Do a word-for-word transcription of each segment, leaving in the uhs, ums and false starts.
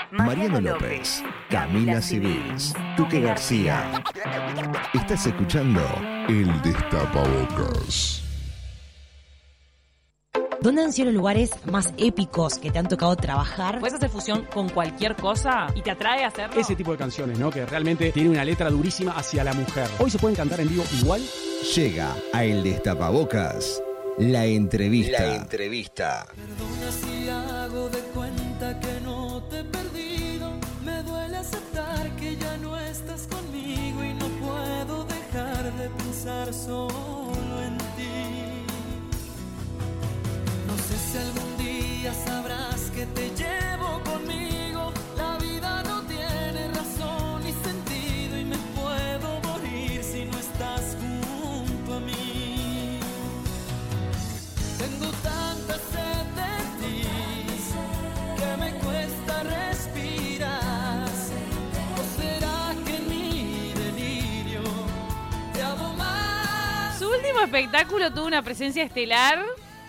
Mariano López, Camila Civils, Tuque García. Estás escuchando El Destapabocas. ¿Dónde han sido los lugares más épicos que te han tocado trabajar? Puedes hacer fusión con cualquier cosa y te atrae a hacerlo. Ese tipo de canciones, ¿no? Que realmente tiene una letra durísima hacia la mujer. Hoy se pueden cantar en vivo igual. Llega a El Destapabocas la entrevista. La entrevista. Perdona si hago de cuenta que no te he perdido. Me duele aceptar que ya no estás conmigo y no puedo dejar de pensar solo en ti. No sé si algún día sabrás que te llevo conmigo. La vida no tiene razón ni sentido y me puedo morir si no estás junto a mí. Tengo tanta sed de ti que me cuesta respirar. ¿O será que en mi delirio te amo más? Su último espectáculo tuvo una presencia estelar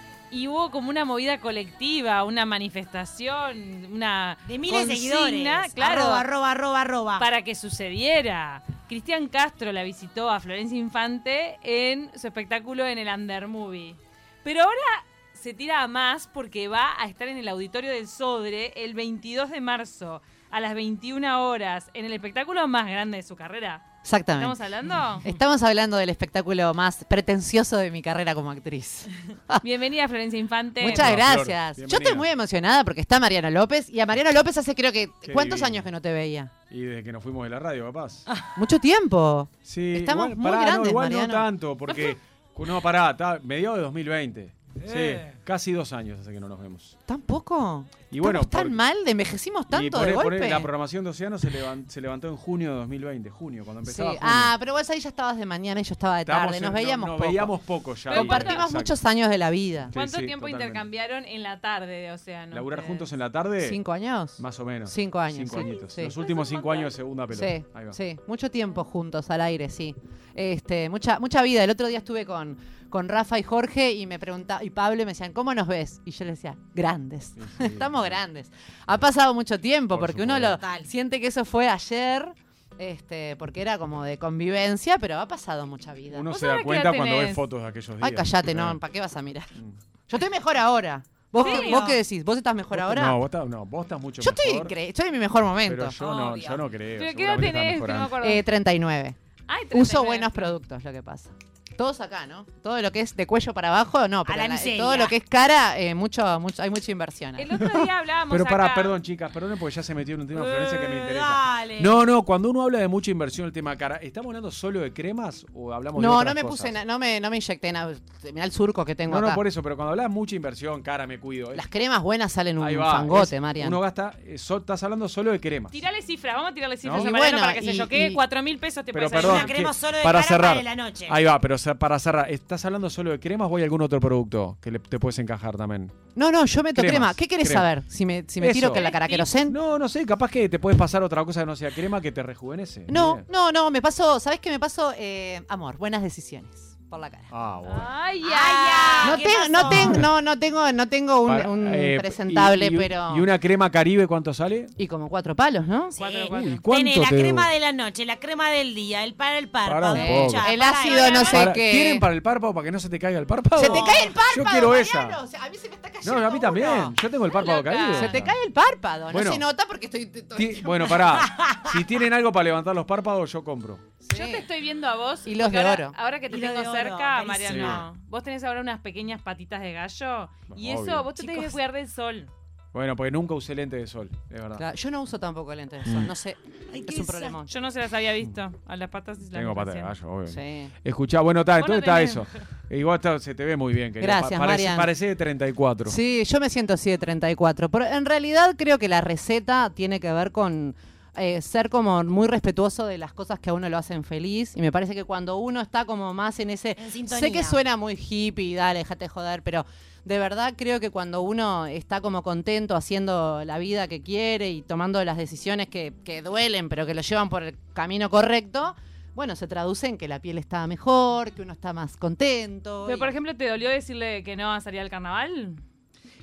y hubo como una movida colectiva, una manifestación, una De miles de consigna, seguidores. claro, Arroba, arroba, arroba, arroba. para que sucediera. Cristian Castro la visitó a Florencia Infante en su espectáculo en el Under Movie. Pero ahora se tira a más porque va a estar en el Auditorio del Sodre el veintidós de marzo a las veintiuna horas en el espectáculo más grande de su carrera. Exactamente. ¿Estamos hablando? Estamos hablando del espectáculo más pretencioso de mi carrera como actriz. Bienvenida, Florencia Infante. Muchas No, gracias. Flor, Yo estoy muy emocionada porque está Mariano López. Y a Mariano López hace creo que... Qué ¿Cuántos divino. años que no te veía? Y desde que nos fuimos de la radio, capaz. Mucho tiempo. Sí, Estamos igual, muy pará, grandes, no, igual Mariano. no tanto, porque... No, pará, está mediados de dos mil veinte. Eh. Sí, casi dos años hace que no nos vemos. ¿Tampoco? Y bueno, ¿Estamos tan por- mal? ¿De envejecimos y tanto por- de por- golpe? la programación de Océano se, levan- se levantó en junio de dos mil veinte, junio, cuando Sí. empezaba junio. Ah, pero vos ahí ya estabas de mañana y yo estaba de Estábamos tarde. Nos en- veíamos no, nos poco. veíamos poco ya. Pero Compartimos Exacto. muchos años de la vida. Sí, ¿Cuánto sí, tiempo totalmente. intercambiaron en la tarde de Océano? ¿Laburar ustedes? juntos en la tarde? ¿Cinco años? Más o menos. Cinco años, Cinco sí, añitos. sí. Los últimos cinco años de segunda pelota. Sí, Ahí va. sí, mucho tiempo juntos al aire, sí. Este, mucha, mucha vida. El otro día estuve con, con Rafa y Jorge y me preguntaba, y Pablo y me decían, ¿cómo nos ves? Y yo les decía, grandes. Sí, sí, Estamos sí. grandes. Ha pasado mucho tiempo, Por porque uno supuesto. lo Total. siente que eso fue ayer, este, porque era como de convivencia, pero ha pasado mucha vida. Uno ¿Vos se da ahora qué cuenta edad cuando ve tenés? fotos de aquellos días. Ay, callate, Eh. no, ¿para qué vas a mirar? Yo estoy mejor ahora. ¿Vos, ¿En ¿Vos serio? qué decís? ¿Vos estás mejor Vos- ahora? No, vos estás, no, vos estás mucho yo estoy, mejor. incre- estoy en mi mejor momento. Pero yo no, Obvio. yo no creo. ¿Pero qué edad seguramente estás tenés? Que no me mejorando. acuerdo. Eh, treinta y nueve. Ay, treinta y Uso nueve. buenos productos, lo que pasa. Todos acá, ¿no? Todo lo que es de cuello para abajo, no, pero la la- miseria. todo lo que es cara, eh, mucho, mucho, hay mucha inversión. ahí. El otro día hablábamos Pero pará, acá. perdón, chicas, perdón porque ya se metió en un tema de Florencia que me Eh, interesa. dale. No, no, cuando uno habla de mucha inversión el tema cara, ¿estamos hablando solo de cremas o hablamos de No, otras no me cosas? puse, na- no me, no me inyecté nada. Mirá el surco que tengo No, no, acá. por eso, pero cuando hablas de mucha inversión, cara, me cuido. Las cremas buenas salen un Ahí va, fangote, es- Marian. Uno gasta, eh, so- estás hablando solo de cremas. Tirale cifras, vamos a tirarle cifras No. a Y Mariano bueno, para que se y- choquee. y- Cuatro mil pesos te Pero puede salir. perdón, Una crema que- solo de para cara cerrar. para la noche. Ahí va, pero se- para cerrar, ¿estás hablando solo de cremas o hay algún otro producto que le- te puedes encajar también? No, no, yo meto Cremas, crema. ¿Qué querés crema. saber? Si me, si me tiro Eso. que la cara querosén. No, no sé, capaz que te puedes pasar otra cosa que no sea crema que te rejuvenece. No, Bien. no, no, me paso, ¿sabés qué me paso? Eh, amor, buenas decisiones por la cara. Ah, bueno. Ay, ya. Ay, No, ¿qué tengo, pasó? no, tengo, no, no tengo, no tengo un, Para- un eh, presentable, y- y- pero. ¿Y una crema Caribe cuánto sale? Y como cuatro palos, ¿no? Sí. Cuatro, cuatro. Uy, ¿cuánto Tenés la te- crema de la noche, la crema del día, el para el Para párpado. un Sí. poco. Escuchá, El pará, ácido, pará, no pará. sé Para- qué. ¿Tienen para el párpado para que no se te caiga el párpado? Se te cae el párpado. Yo quiero Mariano. esa. O sea, a mí se me está cayendo. No, a mí también. uno. Yo tengo el párpado loca. caído. Se te cae el párpado. Bueno. No se nota porque estoy. todo el Ti- tiempo- Bueno, pará. Si tienen algo para levantar los párpados, yo compro. Yo te estoy viendo a vos. Hilos porque de ahora, oro. Ahora que te Hilo tengo de oro, cerca, carísimo. Mariano, vos tenés ahora unas pequeñas patitas de gallo. Y Obvio. eso, vos te tenés que Chicos. cuidar del sol. Bueno, porque nunca usé lente de sol, es verdad. Claro, yo no uso tampoco lentes de Mm. sol. No sé. Ay, Es qué un problema. Yo no se las había visto. A las patas y las Tengo vi pata de recién. gallo, obvio. Sí. Escuchá, bueno, está, Vos no entonces está tenés. eso. Igual está- se te ve muy bien. querida. Gracias, Pa- parece, Marian. Parece de treinta y cuatro. Sí, yo me siento así de treinta y cuatro. Pero en realidad creo que la receta tiene que ver con eh, ser como muy respetuoso de las cosas que a uno lo hacen feliz. Y me parece que cuando uno está como más en ese... En sintonía. Sé que suena muy hippie, dale, déjate de joder, pero de verdad creo que cuando uno está como contento haciendo la vida que quiere y tomando las decisiones que, que duelen, pero que lo llevan por el camino correcto, bueno, se traduce en que la piel está mejor, que uno está más contento. Pero, y- por ejemplo, ¿te dolió decirle que no a salir al carnaval?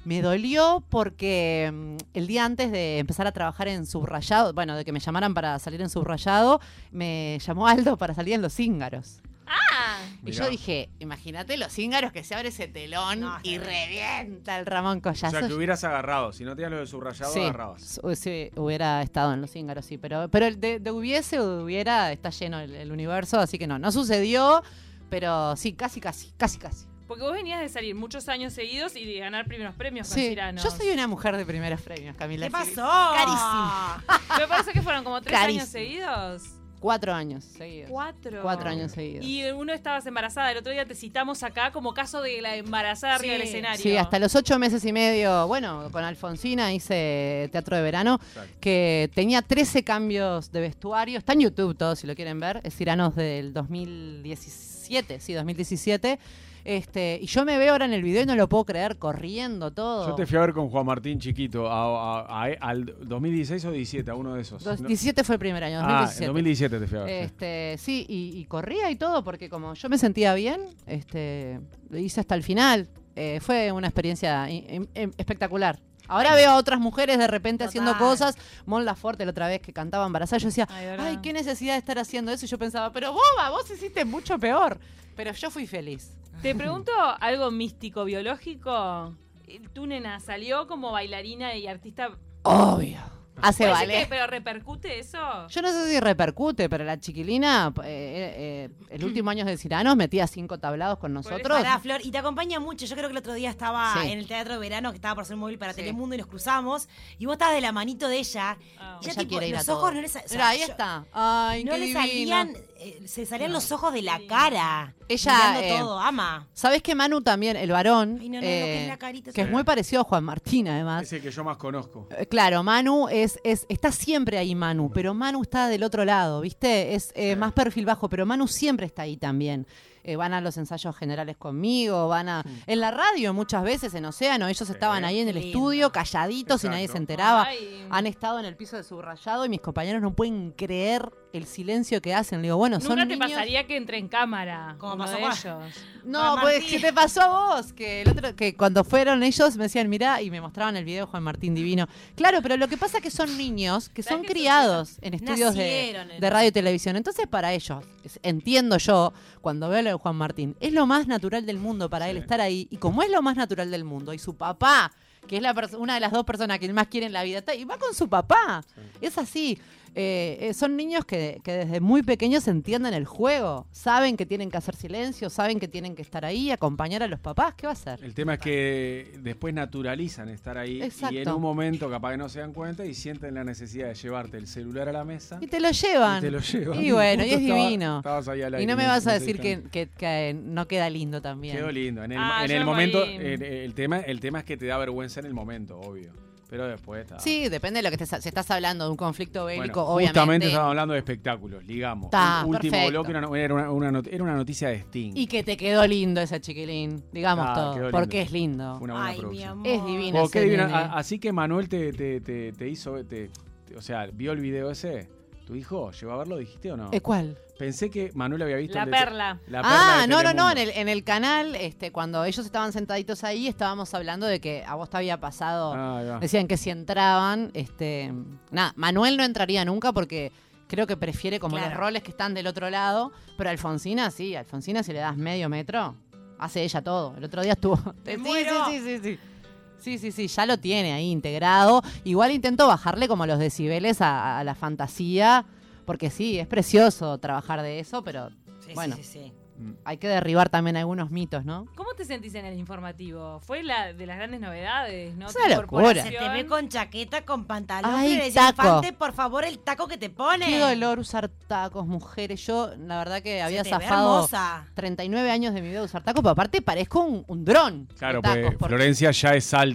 Me dolió porque mm, el día antes de empezar a trabajar en Subrayado, bueno, de que me llamaran para salir en Subrayado, me llamó Aldo para salir en Los Cíngaros. Ah, Y Mirá. yo dije, imagínate Los Cíngaros que se abre ese telón No, y está revienta el Ramón O Collazo. sea, que hubieras agarrado. Si no tenías lo de subrayado, Sí, agarrabas. su- sí, hubiera estado en Los Cíngaros, sí. Pero, pero el de, de hubiese o de hubiera está lleno el, el universo, así que no, no sucedió, pero sí, casi, casi, casi, casi. porque vos venías de salir muchos años seguidos y de ganar primeros premios con Sí, Cyrano. yo soy una mujer de primeros premios, Camila. ¿Qué sí. pasó? Carísimo. Me parece que fueron como tres Carísimo. años seguidos. Cuatro años seguidos. Cuatro. Cuatro años seguidos. Y uno estabas embarazada. El otro día te citamos acá como caso de la embarazada arriba Sí. del escenario. Sí, hasta los ocho meses y medio, bueno, con Alfonsina hice teatro de verano, Exacto. que tenía trece cambios de vestuario. Está en YouTube todo, si lo quieren ver. Es Ciranos del dos mil diecisiete, sí, dos mil diecisiete. Este, y yo me veo ahora en el video y no lo puedo creer, corriendo todo. Yo te fui a ver con Juan Martín chiquito, a, a- a- al dos mil dieciséis o diecisiete, a uno de esos. Dos- No- diecisiete fue el primer año, Ah, en dos mil diecisiete. dos mil diecisiete te fui a ver. sí. Este, sí, y, y corría y todo, porque como yo me sentía bien, este, lo hice hasta el final. Eh, fue una experiencia in- in- in- espectacular. Ahora veo a otras mujeres de repente haciendo Total. cosas. Mon Laferte la otra vez que cantaba embarazada, yo decía, Ay, ¿verdad? ay, qué necesidad de estar haciendo eso. Y yo pensaba, pero boba, vos hiciste mucho peor. Pero yo fui feliz. Te pregunto algo místico, biológico. Tu nena salió como bailarina y artista. Obvio. Hace Parece ballet. que- ¿Pero repercute eso? Yo no sé si repercute, pero la chiquilina, eh, eh, el último año de Ciranos metía cinco tablados con eso, nosotros. Pará, Flor, y te acompaña mucho. Yo creo que el otro día estaba Sí. en el Teatro de Verano, que estaba por ser móvil para Sí. Telemundo, y nos cruzamos, y vos estabas de la manito de ella. Ah. Y ya Ella tipo, quiere ir a los todo. ojos no le sa- o sea, Mira, ahí yo- está. Ay, No qué le divino. salían, eh, se salían los ojos de la cara. Ella, mirando eh, todo, ama. ¿Sabés que Manu también, el varón, Ay, no, no, lo eh, que es la carita, que es sí. muy parecido a Juan Martín además? Es el que yo más conozco. Eh, Claro, Manu es, es está siempre ahí Manu, pero Manu está del otro lado, ¿viste? Es eh, Sí. más perfil bajo, pero Manu siempre está ahí también. Eh, van a los ensayos generales conmigo, van a... En la radio muchas veces, en Océano, ellos estaban ahí en el Lindo. estudio, calladitos y nadie se Exacto. enteraba. Ay. Han estado en el piso de subrayado y mis compañeros no pueden creer el silencio que hacen. Le digo, bueno, son Nunca te niños... pasaría que entre en cámara. Como uno pasó de con- ellos. No, Juan pues, Martín. ¿qué te pasó a vos? Que el otro, que cuando fueron ellos me decían, mirá, y me mostraban el video de Juan Martín Divino. Claro, pero lo que pasa es que son niños que son ¿Sabes que criados en estudios de, Nacieron en- de radio y televisión. Entonces, para ellos, es- entiendo yo, cuando veo lo de Juan Martín, es lo más natural del mundo para él Sí. estar ahí. Y como es lo más natural del mundo, y su papá, que es la perso- una de las dos personas que él más quiere en la vida, está, y va con su papá. Es así. Eh, eh, son niños que, que desde muy pequeños entienden el juego, saben que tienen que hacer silencio, saben que tienen que estar ahí, acompañar a los papás. ¿Qué va a hacer? El tema es que después naturalizan estar ahí Exacto. y en un momento capaz que no se dan cuenta y sienten la necesidad de llevarte el celular a la mesa Y te lo llevan. y te lo llevan. Y bueno, y es Justo estaba- divino. estabas ahí al Y aire, no me vas a te decir diste que, que- que no queda lindo también. Quedó lindo. En el, Ah, en yo el me momento, morí. el, el tema, el tema es que te da vergüenza en el momento, obvio. Pero después está. Sí, depende de lo que estés, si estás hablando de un conflicto Bueno, bélico, obviamente. justamente estábamos hablando de espectáculos, digamos. Está, el último perfecto. bloque era una, era una- una not- era una noticia de Sting. Y que te quedó lindo ese chiquilín, digamos Ah, quedó todo, lindo. porque es lindo. Fue una buena Ay, mi producción. amor. Es divino. Oh, qué ese divino. nene. A- Así que Manuel te, te, te, te hizo, te- te- o sea, vio el video ese. ¿Tu hijo llegó a verlo, dijiste o no? ¿Eh, ¿Cuál? Pensé que Manuel había visto La el de- perla. la Ah, de no, no, no, en Telemundo. el, en el canal, este, cuando ellos estaban sentaditos ahí, estábamos hablando de que a vos te había pasado, Ah, ahí va. decían que si entraban, este, nada, Manuel no entraría nunca porque creo que prefiere como Claro. los roles que están del otro lado, pero Alfonsina sí, Alfonsina si le das medio metro, hace ella todo. El otro día estuvo... ¡Me sí, muero! sí, sí, sí, sí. Sí, sí, sí, ya lo tiene ahí integrado. Igual intento bajarle como los decibeles a, a la fantasía, porque sí, es precioso trabajar de eso, pero Sí, bueno. sí, sí, sí. hay que derribar también algunos mitos, ¿no? ¿Cómo te sentís en el informativo? Fue la de las grandes novedades, ¿no? Es Tu una locura. incorporación. Se te ve con chaqueta, con pantalón. Ay, Pero le decía, taco. Infante, por favor, el taco que te pone. Qué dolor usar tacos, mujeres. Yo, la verdad que había Se te ve zafado hermosa. treinta y nueve años de mi vida de usar tacos, pero aparte parezco un, un dron. de Claro, tacos, pues porque- Florencia ya es alta.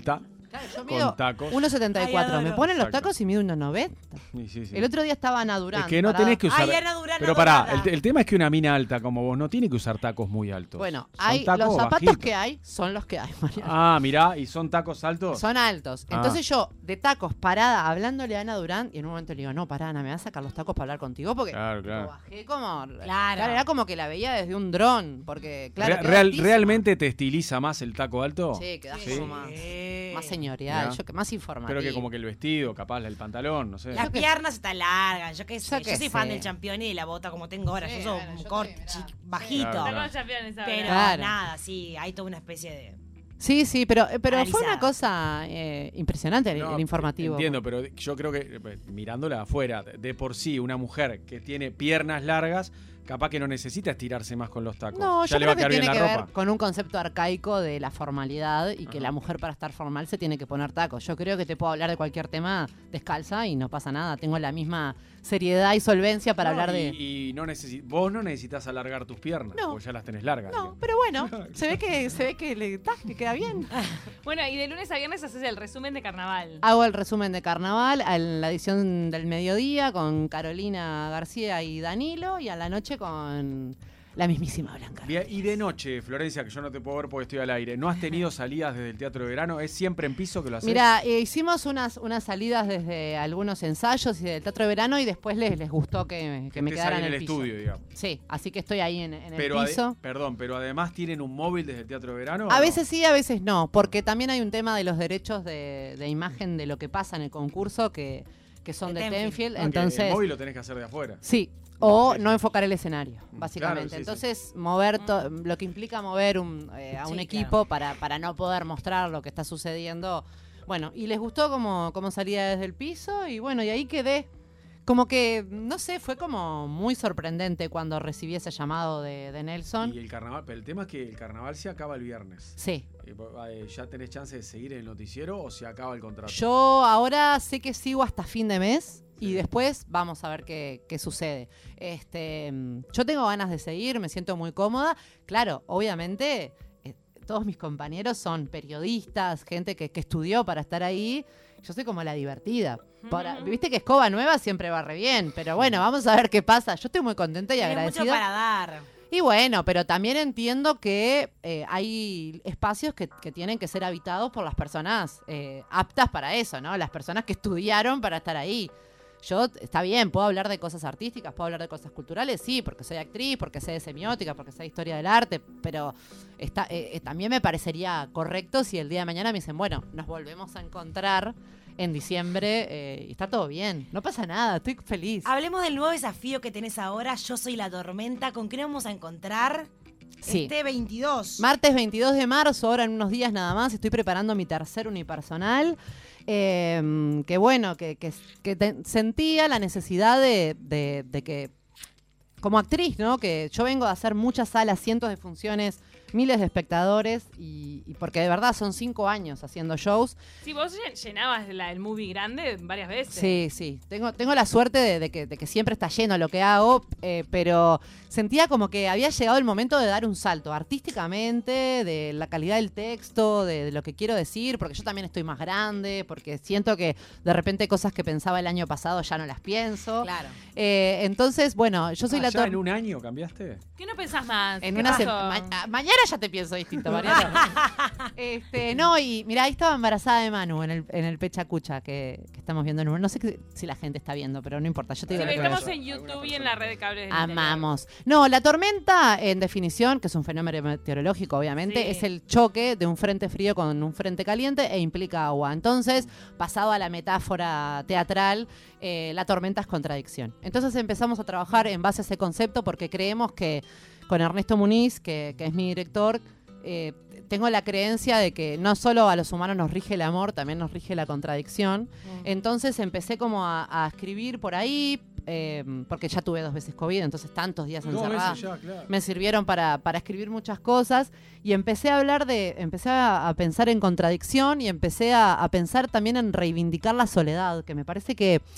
Claro, yo con mido tacos. uno setenta y cuatro. Ay, Me adoro. ponen los Exacto. tacos y mido uno noventa. Sí, sí, sí. El otro día estaba Ana Durán. Es que no parada. tenés que usar. Ay, Ana Durán, Pero pará, adorada. el, el tema es que una mina alta como vos no tiene que usar tacos muy altos. Bueno, Son hay tacos los zapatos bajitos. que hay son los que hay, Mariano. Ah, mirá, ¿y son tacos altos? Son altos. Ah. Entonces yo, de tacos, parada, hablándole a Ana Durán, y en un momento le digo, no, pará, Ana, ¿me vas a sacar los tacos para hablar contigo? Porque Claro, claro. lo bajé como... Claro. Era como que la veía desde un dron, porque, claro, Re- queda real- altísima. ¿Realmente te estiliza más el taco alto? Sí, quedás Sí. como más, Sí. más señorial, Mirá. yo que más informativo. Pero que como que el vestido, capaz el pantalón, no sé. Las Yo qué- piernas están largas, yo qué sé. Yo Yo, qué soy fan sé. del campeón y de la bota como tengo ahora. Sí, yo soy bueno, un yo corte también, mirá. bajito. Claro, Está claro. con championes ahora. Pero Claro. nada, sí, hay toda una especie de... Sí, sí, pero, pero fue una Analizada. cosa eh, impresionante el, No, el informativo. Entiendo, pero yo creo que eh, mirándola de afuera, de por sí, una mujer que tiene piernas largas, capaz que no necesita estirarse más con los tacos. No, ya yo le va creo a que quedar bien tiene la que ropa. ver con un concepto arcaico de la formalidad y que Ajá. la mujer para estar formal se tiene que poner tacos. Yo creo que te puedo hablar de cualquier tema descalza y no pasa nada. Tengo la misma seriedad y solvencia para No, hablar y, de... y no necesi- vos no necesitas alargar tus piernas, No. porque ya las tenés largas. No, digamos. pero bueno, se ve que se ve que le ta, que queda bien. Bueno, y de lunes a viernes haces el resumen de carnaval. Hago el resumen de carnaval en la edición del mediodía con Carolina García y Danilo y a la noche con la mismísima Blanca. Bien, y de noche, Florencia, que yo no te puedo ver porque estoy al aire, ¿no has tenido salidas desde el teatro de verano? ¿Es siempre en piso que lo haces? Mira, eh, hicimos unas, unas salidas desde algunos ensayos y del teatro de verano y después les, les gustó que, que me Estés quedara ahí en en el, el piso. estudio, digamos. Sí, así que estoy ahí en, en Pero el ade- piso. perdón, pero además tienen un móvil desde el teatro de verano. ¿o A no? veces sí, a veces no, porque también hay un tema de los derechos de, de imagen de lo que pasa en el concurso que, que son De de Tenfield. Tenfield. Ah, que Entonces, el móvil lo tenés que hacer de afuera. sí. O Sí, sí. no enfocar el escenario, Claro, básicamente. sí, sí. Entonces, mover to- lo que implica mover un, eh, a un Sí, equipo para, para no poder mostrar lo que está sucediendo. Bueno, y les gustó como, como salía desde el piso y bueno, y ahí quedé. Como que, no sé, fue como muy sorprendente cuando recibí ese llamado de, de Nelson. Y el carnaval, pero el tema es que el carnaval se acaba el viernes. Sí. Eh, vos, eh, ¿Ya tenés chance de seguir en el noticiero o se acaba el contrato? Yo ahora sé que sigo hasta fin de mes y Sí. después vamos a ver qué, qué sucede. Este, mm, yo tengo ganas de seguir, me siento muy cómoda. Claro, obviamente eh, todos mis compañeros son periodistas, gente que, que estudió para estar ahí. Yo soy como la divertida. Para- Viste que escoba nueva siempre va re bien, pero bueno, vamos a ver qué pasa. Yo estoy muy contenta y Tienes agradecida. mucho para dar. Y bueno, pero también entiendo que eh, hay espacios que, que tienen que ser habitados por las personas eh, aptas para eso, ¿no? Las personas que estudiaron para estar ahí. Yo, está bien, puedo hablar de cosas artísticas, puedo hablar de cosas culturales, sí, porque soy actriz, porque sé de semiótica, porque sé de historia del arte, pero está, eh, eh, también me parecería correcto si el día de mañana me dicen, bueno, nos volvemos a encontrar en diciembre eh, y está todo bien, no pasa nada, estoy feliz. Hablemos del nuevo desafío que tenés ahora, Yo Soy la Tormenta. ¿Con qué nos vamos a encontrar? Sí. Este veintidós. Martes veintidós de marzo, ahora en unos días nada más, estoy preparando mi tercer unipersonal. Eh, que bueno, que, que- que te- sentía la necesidad de, de- de que, como actriz, ¿no? Que yo vengo a hacer muchas salas, cientos de funciones, miles de espectadores, y, y porque de verdad son cinco años haciendo shows. Sí, vos llen- llenabas la, el movie grande varias veces. Sí, sí. Tengo, tengo la suerte de, de que, de que siempre está lleno lo que hago, eh, pero sentía como que había llegado el momento de dar un salto artísticamente, de la calidad del texto, de, de lo que quiero decir, porque yo también estoy más grande, porque siento que de repente cosas que pensaba el año pasado ya no las pienso. Claro. Eh, entonces, bueno, yo soy Ah, la ¿ya tor- en un año cambiaste? ¿Qué no pensás más? En ¿Qué una pasó? sema- ma- ah, mañana ya te pienso distinto, Mariano. este, no, y mira, ahí estaba embarazada de Manu en el, en el Pechacucha que, que estamos viendo en un. No sé que- si la gente está viendo, pero no importa. Yo te Sí, digo lo que estamos veo. en YouTube y en la red de cables. del interior. Amamos. No, la tormenta, en definición, que es un fenómeno meteorológico, obviamente, Sí. es el choque de un frente frío con un frente caliente e implica agua. Entonces, pasado a la metáfora teatral, eh, la tormenta es contradicción. Entonces empezamos a trabajar en base a ese concepto porque creemos que con Ernesto Muniz, que, que es mi director, eh, tengo la creencia de que no solo a los humanos nos rige el amor, también nos rige la contradicción. Entonces empecé como a, a escribir por ahí, eh, porque ya tuve dos veces COVID, entonces tantos días Dos encerrada veces ya, claro. me sirvieron para, para escribir muchas cosas y empecé a hablar de, empecé a, a pensar en contradicción y empecé a, a pensar también en reivindicar la soledad, que me parece que,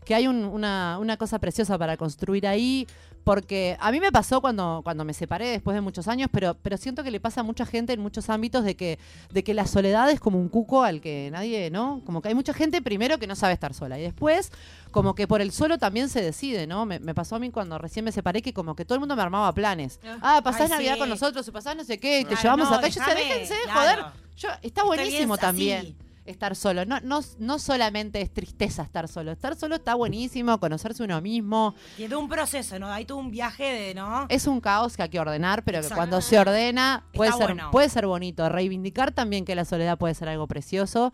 que hay un- una, una cosa preciosa para construir ahí, porque a mí me pasó cuando, cuando me separé después de muchos años, pero, pero siento que le pasa a mucha gente en muchos ámbitos de que, de que la soledad es como un cuco al que nadie, ¿no? Como que hay mucha gente primero que no sabe estar sola y después como que por el solo también se decide, ¿no? Me, me pasó a mí cuando recién me separé que como que todo el mundo me armaba planes. Ah, pasás Ay, Navidad sí. con nosotros, o pasás no sé qué, y te Claro, llevamos no, acá. Yo decía, déjame, déjense de claro. joder. Yo, está Estoy buenísimo bien también así. estar solo. No, no, no solamente es tristeza estar solo. Estar solo está buenísimo, conocerse uno mismo. Y es todo un proceso, ¿no? Hay todo un viaje de, ¿no? Es un caos que hay que ordenar, pero que Exacto. cuando se ordena puede Está ser, bueno. puede ser bonito. Reivindicar también que la soledad puede ser algo precioso.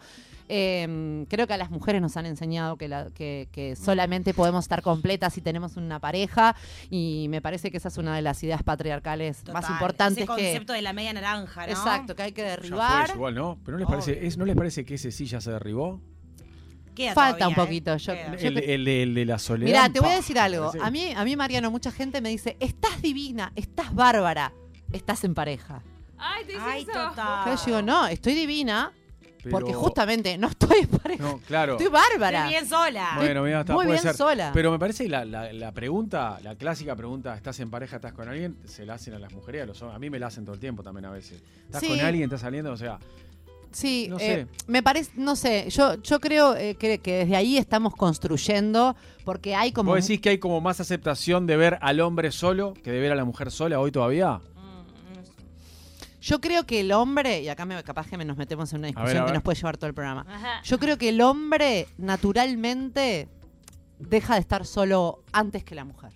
Eh, creo que a las mujeres nos han enseñado que, la- que, que solamente podemos estar completas si tenemos una pareja, y me parece que esa es una de las ideas patriarcales Total. más importantes Ese que... concepto de la media naranja, ¿no? Exacto, que hay que Ya fue derribar. eso igual, ¿no? Pero ¿no les, parece, es, ¿no les parece que ese sí ya se derribó? Queda Falta todavía, un poquito, ¿eh? yo- Queda. yo- El, el de- el de la soledad. Mira, te voy a pa, decir me algo. parece- A mí, a mí, Mariano, mucha gente me dice, estás divina, estás bárbara, estás en pareja. Ay, te dice Ay, eso. total. Yo digo, no, estoy divina pero- porque justamente no estoy en pareja. No, claro. Estoy bárbara. Estoy bien sola. Bueno, mira, está, muy puede bien ser. sola. Pero me parece que la, la, la pregunta, la clásica pregunta, ¿estás en pareja, estás con alguien? Se la hacen a las mujeres y a los hombres. A mí me la hacen todo el tiempo también a veces. ¿Estás Sí. con alguien, estás saliendo? O sea, Sí, No eh, sé. me parece, no sé, yo, yo creo eh, que, que desde ahí estamos construyendo, porque hay como... ¿vos decís que hay como más aceptación de ver al hombre solo que de ver a la mujer sola hoy todavía? Mm, no sé. Yo creo que el hombre, y acá me, capaz que me nos metemos en una ver, discusión a que ver. nos puede llevar todo el programa. Ajá. Yo creo que el hombre naturalmente deja de estar solo antes que la mujer.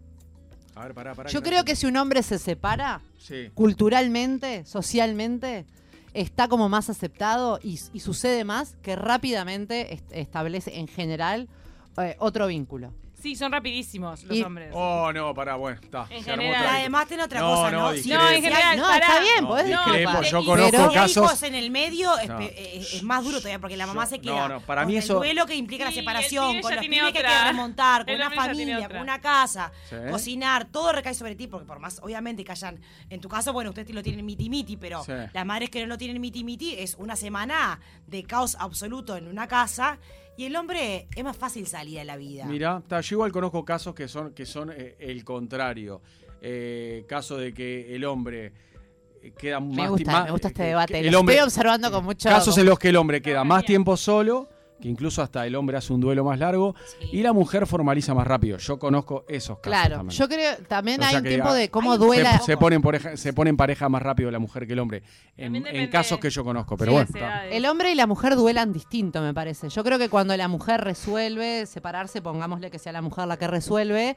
A ver, pará, pará. Yo no creo que entiendo. si un hombre se separa, Sí. culturalmente, socialmente, está como más aceptado y, y sucede más que rápidamente est- establece en general eh, otro vínculo. Sí, son rapidísimos los Y- hombres. Oh, no, pará, bueno, está. En se armó general. otra- Además tiene otra No, cosa, no, ¿no? discrepo. No, en general, No, pará. está bien, No, podés discrepo, discrepar. yo Y conozco si hay casos- hijos en el medio es, No. pe- es- es más duro todavía porque la mamá Yo- se queda no, no, para con mí el eso- duelo que implica la Sí, el separación, pibe con ya los tiene pibes que hay otra. que remontar, con El una hombre ya tiene familia, otra. con una casa, Sí. cocinar, todo recae sobre ti porque por más, obviamente, que hayan, en tu caso, bueno, ustedes lo tienen miti miti, pero Sí. las madres que no lo tienen miti miti es una semana de caos absoluto en una casa y el hombre es más fácil salir a la vida. Mira, está, yo igual conozco casos que son, que son eh, el contrario. Eh, caso de que el hombre eh, queda más Me gusta, más- me gusta este eh, debate. que Lo el hombre, estoy observando con mucho... casos con- en los que el hombre queda más bien. tiempo solo, que incluso hasta el hombre hace un duelo más largo, Sí. y la mujer formaliza más rápido. Yo conozco esos casos Claro, también. yo creo también O hay sea un que, tiempo ah, de cómo hay un- duela... se, se pone en pareja, se pone en pareja más rápido la mujer que el hombre. En, También en depende casos de- que yo conozco, pero Sí, bueno. las está. edades. El hombre y la mujer duelan distinto, me parece. Yo creo que cuando la mujer resuelve separarse, pongámosle que sea la mujer la que resuelve,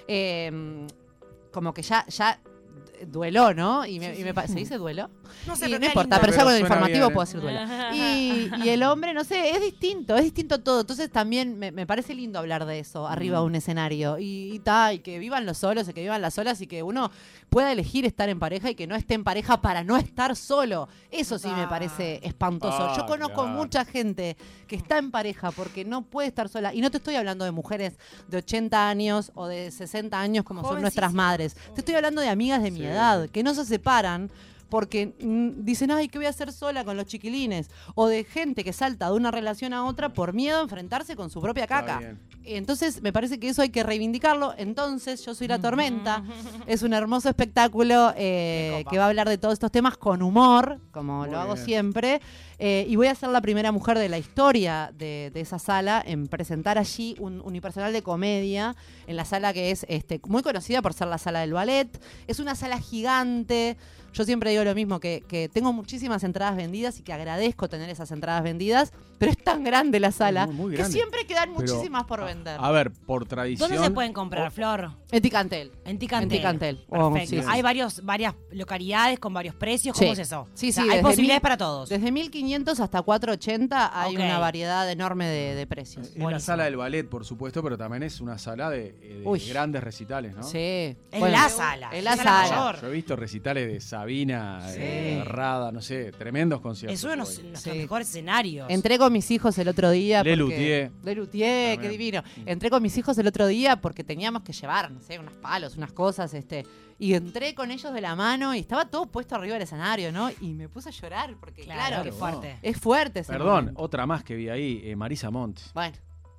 eh, como que ya, ya dueló, ¿no? Y me, y me pa- ¿Se dice duelo? No sé, Y pero no qué importa, lindo. pero ya Pero con el suena informativo bien, puedo ¿eh? decir duelo. Y, y el hombre, no sé, es distinto, es distinto todo. Entonces también me, me parece lindo hablar de eso arriba de un escenario. Y, y, ta, y que vivan los solos y que vivan las solas y que uno pueda elegir estar en pareja y que no esté en pareja para no estar solo. Eso sí me Total. parece espantoso. Ah, Yo conozco claro. mucha gente que está en pareja porque no puede estar sola. Y no te estoy hablando de mujeres de ochenta años o de sesenta años como son nuestras Jovencísimas. madres. Te estoy hablando de amigas de mi Sí. edad que no se separan porque mm, dicen, ay, ¿qué voy a hacer sola con los chiquilines? O de gente que salta de una relación a otra por miedo a enfrentarse con su propia Está caca. bien. Entonces, me parece que eso hay que reivindicarlo. Entonces, Yo soy la tormenta. Es un hermoso espectáculo eh, Me copa. que va a hablar de todos estos temas con humor, como Muy lo hago bien. siempre. Eh, y voy a ser la primera mujer de la historia de, de esa sala en presentar allí un unipersonal de comedia en la sala que es este, muy conocida por ser la sala del ballet. Es una sala gigante. Yo siempre digo lo mismo, que, que tengo muchísimas entradas vendidas y que agradezco tener esas entradas vendidas, pero es tan grande la sala Muy, muy que grande. siempre quedan Pero, muchísimas por vender. A ver, por tradición. ¿Dónde se pueden comprar, Flor? En Ticantel. En Ticantel. En Ticantel. Oh, Perfecto. sí, Hay sí. varios, varias localidades con varios precios. ¿Cómo Sí. es eso? Sí, O sea, sí, hay desde posibilidades mil- para todos. Desde mil quinientos hasta cuatrocientos ochenta hay Ok. una variedad enorme de, de precios. Es la Buenísimo. sala del ballet, por supuesto, pero también es una sala de, eh, de Uy. grandes recitales, ¿no? Sí. Es Bueno, la sala. Es la es sala. mayor. Yo he visto recitales de Sabina, Sí. eh, Rada, no sé, tremendos conciertos. Es uno de hoy. nuestros Sí. mejores escenarios. Entré con mis hijos el otro día. Le porque- Luthier. Le Luthier, qué También. divino. Entré con mis hijos el otro día porque teníamos que llevar, no sé, unos palos, unas cosas, este. Y entré con ellos de la mano y estaba todo puesto arriba del escenario, ¿no? Y me puse a llorar porque, claro, Claro, qué Claro, fuerte. es fuerte ese Perdón, momento. otra más que vi ahí, eh, Marisa Montes. Bueno,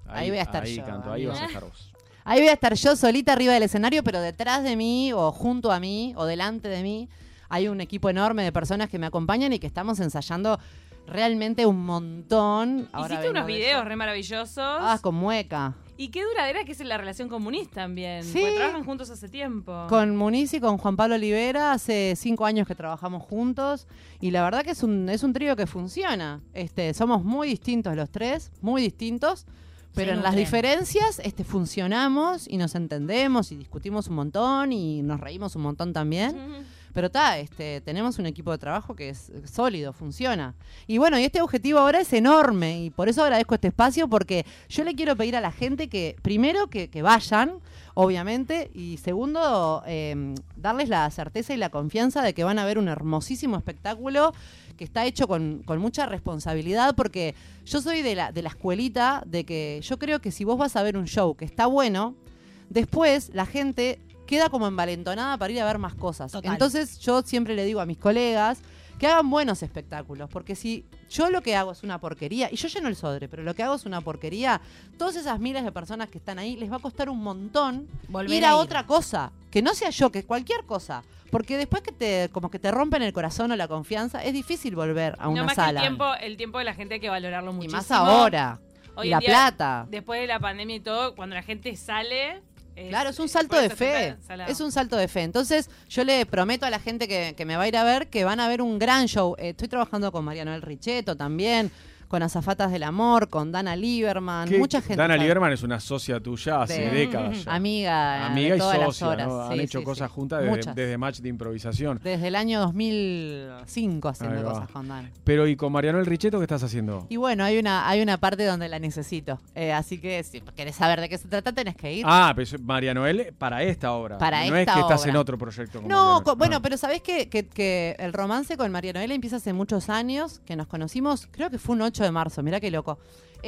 Ahí voy a estar ahí yo, canto, ahí vas a amigo. estar vos. Ahí voy a estar yo solita arriba del escenario, pero detrás de mí, o junto a mí, o delante de mí, hay un equipo enorme de personas que me acompañan y que estamos ensayando realmente un montón. Ahora Hiciste vengo unos de videos eso. re maravillosos. Ah, con Mueca. Y qué duradera que es la relación con Muniz también. Sí. Porque trabajan juntos hace tiempo. Con Muniz y con Juan Pablo Olivera hace cinco años que trabajamos juntos y la verdad que es un, es un trío que funciona. Este, somos muy distintos los tres, muy distintos, pero Se en las nutren. diferencias este, funcionamos y nos entendemos y discutimos un montón y nos reímos un montón también. Ujú. Pero está, este, tenemos un equipo de trabajo que es sólido, funciona. Y bueno, y este objetivo ahora es enorme y por eso agradezco este espacio porque yo le quiero pedir a la gente que, primero, que, que vayan, obviamente, y segundo, eh, darles la certeza y la confianza de que van a ver un hermosísimo espectáculo que está hecho con, con mucha responsabilidad porque yo soy de la, de la escuelita de que yo creo que si vos vas a ver un show que está bueno, después la gente queda como envalentonada para ir a ver más cosas. Total. Entonces yo siempre le digo a mis colegas que hagan buenos espectáculos, porque si yo lo que hago es una porquería, y yo lleno el Sodre, pero lo que hago es una porquería, todas esas miles de personas que están ahí les va a costar un montón Volver ir a a ir. otra cosa, que no sea yo, que cualquier cosa. Porque después que te como que te rompen el corazón o la confianza, es difícil volver a No, una más sala. que el tiempo, el tiempo de la gente hay que valorarlo Y muchísimo. más ahora. Hoy y en la día, plata. Después de la pandemia y todo, cuando la gente sale... Claro, es un salto de fe. Es un salto de fe. Entonces, yo le prometo a la gente que, que me va a ir a ver que van a ver un gran show. Eh, estoy trabajando con María Noel Richetto también, con Azafatas del Amor, con Dana Lieberman, ¿Qué? mucha gente. Dana está- Lieberman es una socia tuya hace de- décadas ya. Amiga, Amiga de y todas las socia, horas. ¿no? Han Sí, hecho sí, cosas sí. juntas desde, Muchas. desde Match de Improvisación. Desde el año dos mil cinco haciendo Ahí va. cosas con Dana. Pero ¿y con Mariano El Richetto qué estás haciendo? Y bueno, hay una, hay una parte donde la necesito. Eh, así que si querés saber de qué se trata, tenés que ir. Ah, pero Mariano L para esta obra. Para no esta es que estás obra. en otro proyecto con No, Mariano. co- bueno, Ah. pero ¿sabés que, que, que el romance con María Noel empieza hace muchos años? Que nos conocimos, creo que fue un ocho de marzo, mirá qué loco.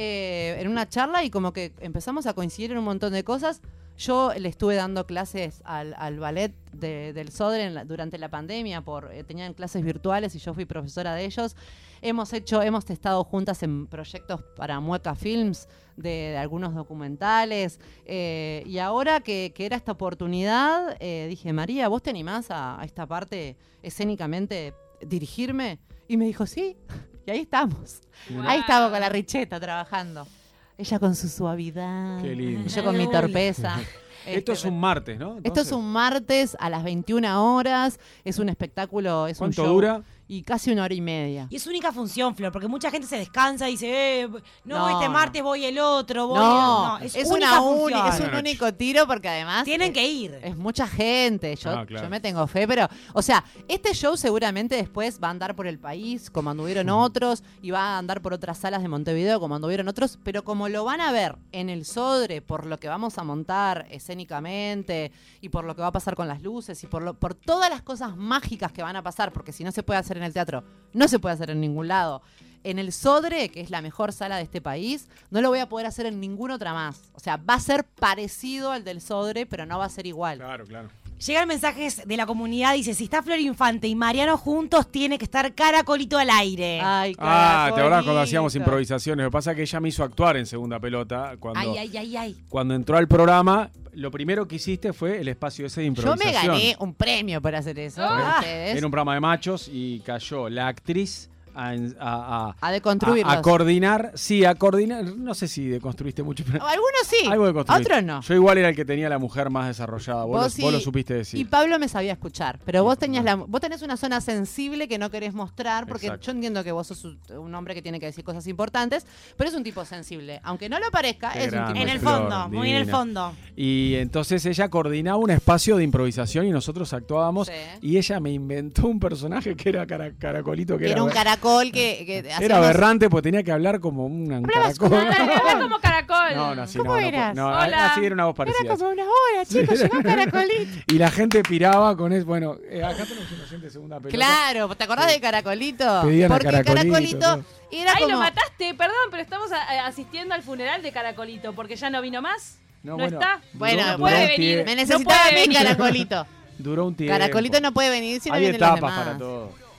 Eh, en una charla y como que empezamos a coincidir en un montón de cosas. Yo le estuve dando clases al, al ballet de- del Sodre en la- durante la pandemia, por eh, tenían clases virtuales y yo fui profesora de ellos. Hemos hecho, hemos estado juntas en proyectos para Mueca Films, de, de algunos documentales, eh, y ahora que, que era esta oportunidad, eh, dije, María, ¿vos te animás a, a esta parte escénicamente dirigirme? Y me dijo, sí, y ahí estamos. Wow. Ahí estaba con la Richeta trabajando. Ella con su suavidad. Qué lindo. Y yo con mi torpeza. Esto Este, es un martes, ¿no? esto es Entonces, un martes a las veintiuna horas. Es un espectáculo, es un ¿cuánto show. dura? Y casi una hora y media. Y es única función, Flor, porque mucha gente se descansa y dice, eh, no, No, este no. martes voy el otro, voy No, el... es, es, única una uni- función. es un único tiro porque además Tienen eh, que ir. es mucha gente. Yo, Ah, claro. yo me tengo fe, pero, o sea, este show seguramente después va a andar por el país como anduvieron otros y va a andar por otras salas de Montevideo como anduvieron otros, pero como lo van a ver en el Sodre por lo que vamos a montar escénicamente y por lo que va a pasar con las luces y por, lo, por todas las cosas mágicas que van a pasar, porque si no se puede hacer en el teatro, no se puede hacer en ningún lado. En el Sodre, que es la mejor sala de este país, no lo voy a poder hacer en ninguna otra más. O sea, va a ser parecido al del Sodre, pero no va a ser igual. Claro, claro. Llegan mensajes de la comunidad, dice, si está Flor Infante y Mariano juntos, tiene que estar Caracolito al aire. Ay, Ah, ¿te acordás cuando caracolito. hacíamos improvisaciones? Lo que pasa es que ella me hizo actuar en Segunda Pelota. Cuando, ay, ay, ay, ay. cuando entró al programa, lo primero que hiciste fue el espacio ese de Yo improvisación. me gané un premio por hacer eso. Ah. ¿Ustedes? Era un programa de machos y cayó la actriz a, a, a, A deconstruirlos. a, a coordinar. Sí, a coordinar. No sé si deconstruiste mucho, pero Algunos sí, algo de construir. otros no. Yo igual era el que tenía la mujer más desarrollada. Vos, lo, sí, vos lo supiste Y decir. Pablo me sabía escuchar, pero vos Sí, tenías no. la, vos tenés una zona sensible que no querés mostrar, porque Exacto. yo entiendo que vos sos un- un hombre que tiene que decir cosas importantes, pero es un tipo sensible. Aunque no lo parezca, Qué es un grande. tipo En el Flor, fondo, muy en el divina. fondo. Y entonces ella coordinaba un espacio de improvisación y nosotros actuábamos. Sí. Y ella me inventó un personaje que era cara- Caracolito, que que era, era un aber- caracol que, que era hacíamos- aberrante porque tenía que hablar como un, un caracol. Habla como caracol. No, no, así ¿Cómo no, no, eras? no, Hola. así era una voz parecida. Era como una hora, chicos, llegó caracolito. Y la gente piraba con eso. Bueno, eh, acá tenemos un oyente de Segunda Pelota. Claro, ¿te acordás de Caracolito? Pedían a Porque Caracolito, Caracolito todo. era Ay, como... lo mataste, perdón, pero estamos a- a- asistiendo al funeral de Caracolito, porque ya no vino más. No, bueno, está. Bueno, duró- no duró puede un venir. tie- Me No necesitaba puede a mí venir. Caracolito. Duró un tiempo. Caracolito no puede venir si no Hay vienen los etapas demás. para todo.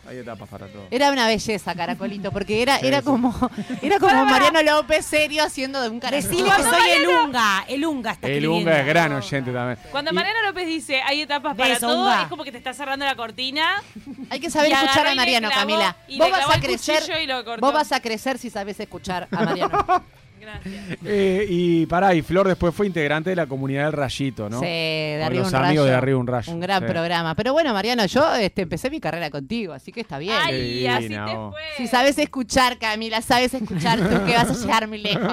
hay etapas para todo. Era una belleza, Caracolito, porque era, sí, era sí. como era como Mariano López serio haciendo de un caracol. Decile que soy el Unga, el Unga está El Unga es gran oyente también. Cuando y... Mariano López dice hay etapas para Beso, todo, Unga. es como que te está cerrando la cortina. Hay que saber escuchar a Mariano, clavó, Camila. Vos vas a crecer, vos vas a crecer si sabes escuchar a Mariano. Gracias. Eh, y pará, y Flor después fue integrante de la comunidad del Rayito, ¿no? Sí, de Con Arriba los un amigos Rayo. de Arriba un Rayo. Un gran sí. programa. Pero bueno, Mariano, yo este, empecé mi carrera contigo, así que está bien. Ay, así Divina, te vos. fue. Si sabes escuchar, Camila, sabes escuchar, tú que vas a llegar muy lejos.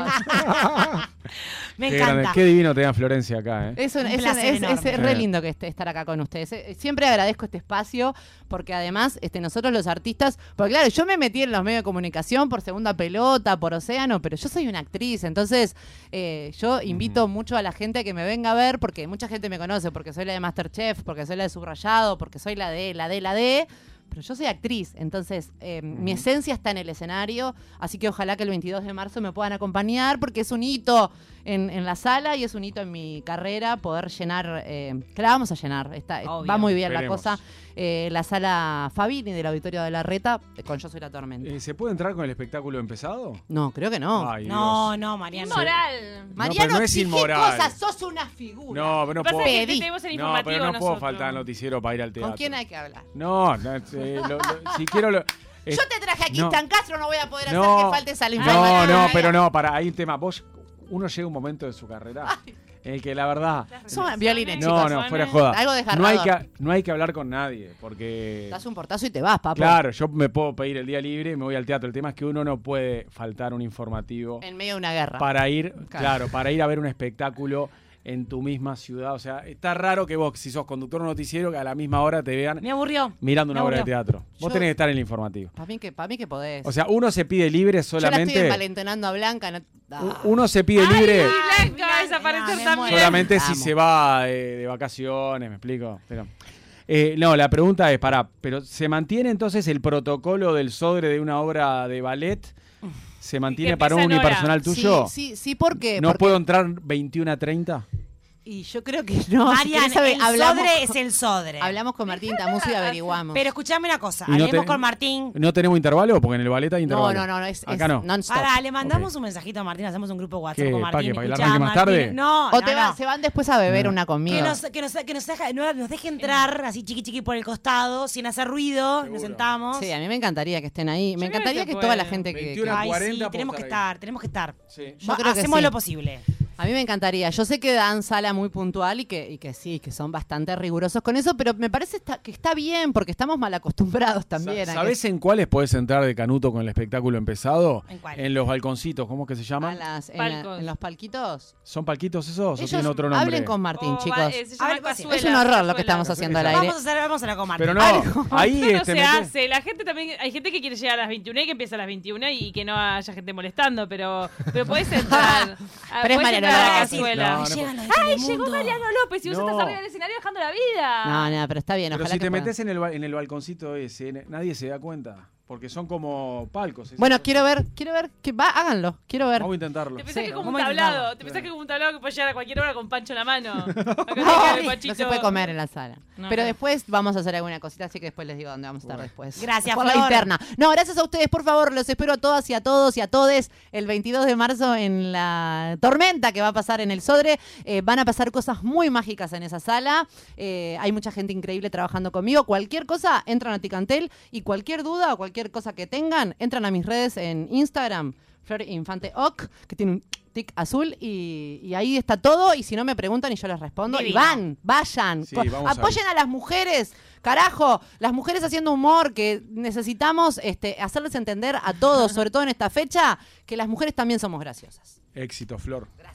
Me Qué, encanta. grande, qué divino te dan Florencia acá, ¿eh? Es, un, Un es, placer es- enorme. es re lindo que esté, estar acá con ustedes. Eh, Siempre agradezco este espacio porque además este, nosotros los artistas, porque claro, yo me metí en los medios de comunicación por Segunda Pelota, por Océano, pero yo soy una actriz, entonces eh, yo invito mucho a la gente a que me venga a ver porque mucha gente me conoce, porque soy la de Masterchef, porque soy la de Subrayado, porque soy la de, la de, la de... Pero yo soy actriz, entonces eh, uh-huh. mi esencia está en el escenario, así que ojalá que el veintidós de marzo me puedan acompañar porque es un hito en, en la sala y es un hito en mi carrera poder llenar, eh, que la vamos a llenar, está, va muy bien Veremos. la cosa, eh, la sala Fabini del Auditorio de la Reta con Yo Soy la Tormenta. Eh, ¿Se puede entrar con el espectáculo empezado? No, creo que no. Ay, No, Dios. no, Mariano. Inmoral. Mariano, no es ¿qué inmoral. cosas? Sos una figura. No, pero no Pasa puedo, que Pedí. tenemos el no, informativo pero no puedo nosotros. faltar al noticiero para ir al teatro. ¿Con quién hay que hablar? No, no, eh, lo- lo- si quiero... Lo, eh, Yo te traje aquí no. Cristian Castro, no voy a poder hacer no, que faltes a la no, información. no, pero no, para, hay un tema. Vos, uno llega a un momento de su carrera en el que la verdad... Son violines, No, chicos. no, fuera de joda. Algo No hay, desgarrador. que, no hay que hablar con nadie, porque... Das un portazo y te vas, papá. Claro, yo me puedo pedir el día libre y me voy al teatro. El tema es que uno no puede faltar un informativo En medio de una guerra. para ir, Claro. claro, para ir a ver un espectáculo en tu misma ciudad. O sea, está raro que vos, si sos conductor o noticiero, que a la misma hora te vean Me aburrió. mirando una Me obra de aburrió. teatro. Vos Yo- tenés que estar en el informativo. Para mí que, para mí que podés. O sea, uno se pide libre yo la estoy solamente... envalentonando a Blanca. No... Ah. u- Uno se pide libre Ay, Blanca va a Ay, desaparecer me también. muero. solamente si Amo. se va eh, de vacaciones, ¿me explico? Pero, eh, no, la pregunta es, pará, pero ¿se mantiene entonces el protocolo del Sodre de una obra de ballet? ¿Se mantiene que para un empieza en hora. unipersonal tuyo? Sí, sí, sí, ¿por qué? ¿No Porque- puedo entrar veintiuno a treinta? Y yo creo que no. Si Marian, querés saber, el hablamos, Sodre es el Sodre. hablamos con Martín Tamuso y averiguamos. Pero escuchame una cosa. Y no Hablemos te- con Martín. ¿No tenemos intervalo? Porque en el ballet hay no, intervalo. no, no, no, es, Acá es no. non-stop. Pará, le mandamos Ok. un mensajito a Martín, hacemos un grupo WhatsApp ¿Qué? con ¿Pa' Martín. qué? ¿Para que la Escuchá, arranque más Martín, tarde? No, O no, te va- no. se van después a beber No. una Que comida. nos, que, nos, que nos, deja- no- nos deje entrar así chiqui chiqui por el costado, sin hacer ruido, Seguro. nos sentamos. Sí, a mí me encantaría que estén ahí. Me Yo creo encantaría que que se toda la puede. gente que... que- veintiuno. Ay, cuarenta sí, tenemos que puedo estar estar, tenemos que estar. Sí. Yo Va- creo que Hacemos sí. lo posible. A mí me encantaría. Yo sé que dan sala muy puntual y que, y que sí, que son bastante rigurosos con eso, pero me parece está- que está bien porque estamos mal acostumbrados también. Sa- a ¿Sabés que- en cuáles podés entrar de canuto con el espectáculo empezado? ¿En cuál? En los balconcitos, ¿cómo es que se a llaman? las- en, Palcos. la- en los palquitos? ¿Son palquitos esos o Ellos tienen otro nombre? hablen con Martín, O chicos. va- eh, se llama A ver, pues, cazuela, es un horror lo que cazuela. estamos haciendo al aire. Vamos a hacer, vamos a hablar con Martín. Pero no, Algo. ahí Esto no este, se metés- hace. La gente también, hay gente que quiere llegar a las veintiuna y que empieza a las veintiuna y que no haya gente molestando, pero, pero podés entrar. Ah, Pero es podés Mariano entrar a la López. cazuela. No, no Llegan los de ¡Ay, Telemundo. llegó Mariano López! Y vos No. estás arriba del escenario dejando la vida. No, no, pero está bien. Pero Ojalá si que te puedan. metes en el, ba- en el balconcito ese, n- nadie se da cuenta. Porque son como palcos. ¿sí? Bueno, quiero ver, quiero ver, que va, háganlo, quiero ver. Vamos a intentarlo. Te pensás Sí, que como un vamos a tablado. intentarlo. Te pensás que como un tablado que puede llegar a cualquier hora con Pancho en la mano. Acá No, te queda el no Panchito. se puede comer en la sala. No, Pero no. después vamos a hacer alguna cosita, así que después les digo dónde vamos a estar Bueno. después. Gracias, por la Flor. interna. No, gracias a ustedes, por favor, los espero a todas y a todos y a todes el veintidós de marzo en la tormenta que va a pasar en el Sodre. Eh, van a pasar cosas muy mágicas en esa sala. Eh, hay mucha gente increíble trabajando conmigo. Cualquier cosa, entran a Ticantel y cualquier duda o cualquier cosa que tengan, entran a mis redes en Instagram, Flor Infante Oc, que tiene un tic azul y, y ahí está todo. Y si no me preguntan y yo les respondo. Divino. Y van, vayan, Sí, Co- vamos a apoyen a las mujeres. Carajo, las mujeres haciendo humor, que necesitamos este, hacerles entender a todos, sobre todo en esta fecha, que las mujeres también somos graciosas. Éxito, Flor.